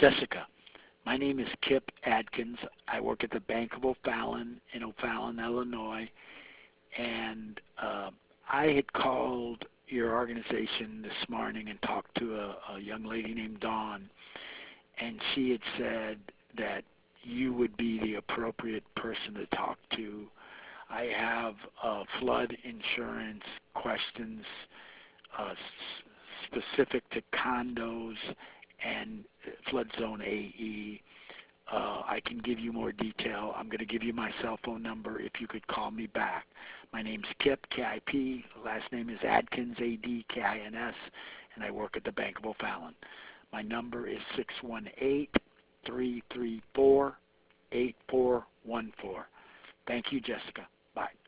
Jessica, my name is Kip Adkins. I work at the Bank of O'Fallon in O'Fallon, Illinois, and I had called your organization this morning and talked to a young lady named Dawn, and she had said that you would be the appropriate person to talk to. I have flood insurance questions specific to condos and flood zone AE. I can give you more detail. I'm going to give you my cell phone number if you could call me back. My name's Kip, K-I-P. Last name is Adkins, A-D-K-I-N-S, and I work at the Bank of O'Fallon. My number is 618-334-8414. Thank you, Jessica. Bye.